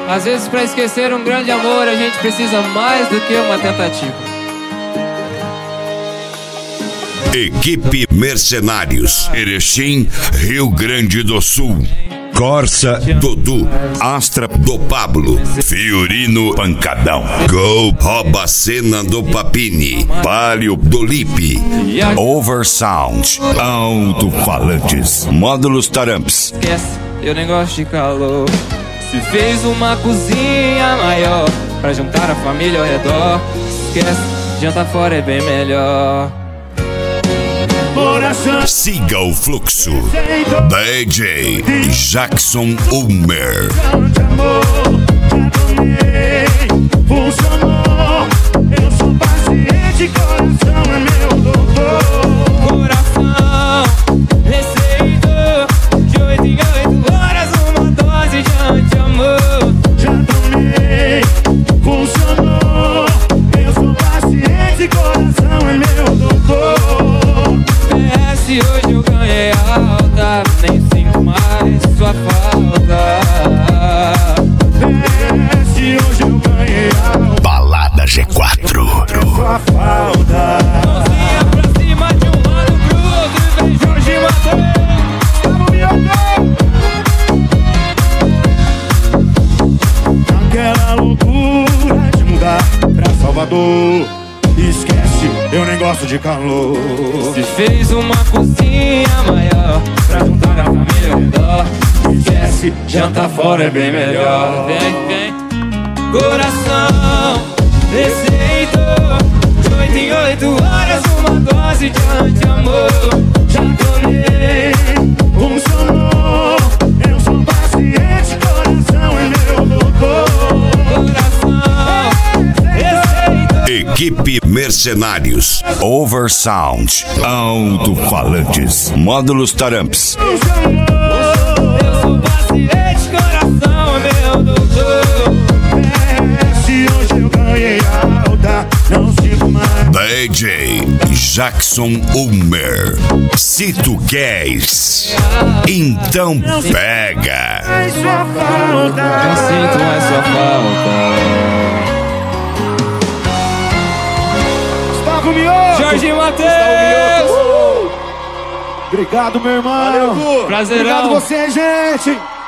Às vezes pra esquecer um grande amor a gente precisa mais do que uma tentativa. Equipe Mercenários, Erechim, Rio Grande do Sul. Corsa, Dudu, Astra do Pablo, Fiorino Pancadão, Go, Rouba Cena do Papini, Palio do Lipe, Oversound, Alto-Falantes, Módulos Taramps. Esquece, eu nem gosto de calor. Se fez uma cozinha maior pra juntar a família ao redor. Esquece, jantar fora é bem melhor. Siga o fluxo. DJ Jackson Ulmer. Funcionou. Eu sou paciente, coração é meu doutor. Coração, receitou de 8 em 8 horas uma dose de anti-amor. Já tomei, funcionou. Eu sou paciente, coração é meu doutor. PS, hoje eu ganhei alta, nem sinto mais sua falta. PS, hoje eu ganhei alta. Balada G4. Sua falta. Mãozinha pra cima de um lado pro outro e vem Jorge Mateus. Gustavo Mioto. Naquela loucura de mudar pra Salvador. Esquece, eu nem gosto de calor. Se fez uma cozinha maior pra juntar a família ao redor. Esquece, jantar fora é bem melhor. Vem, vem. Coração, receitou de 8 em 8 horas uma dose de anti-amor. Já tomei, funcionou. Eu sou paciente, coração é meu doutor. Coração, receitou. Equipe Mercenários, Oversound, Alto-Falantes, Módulos Taramps. Eu sou paciente, coração é meu doutor. Se hoje eu ganhei alta, não sinto mais. DJ Jackson Ulmer. Se tu queres, então pega. Mais sua falta. Não sinto mais sua falta. Gustavo Mioto. Jorge Mateus. Obrigado, meu irmão. Prazerão. Obrigado você, gente.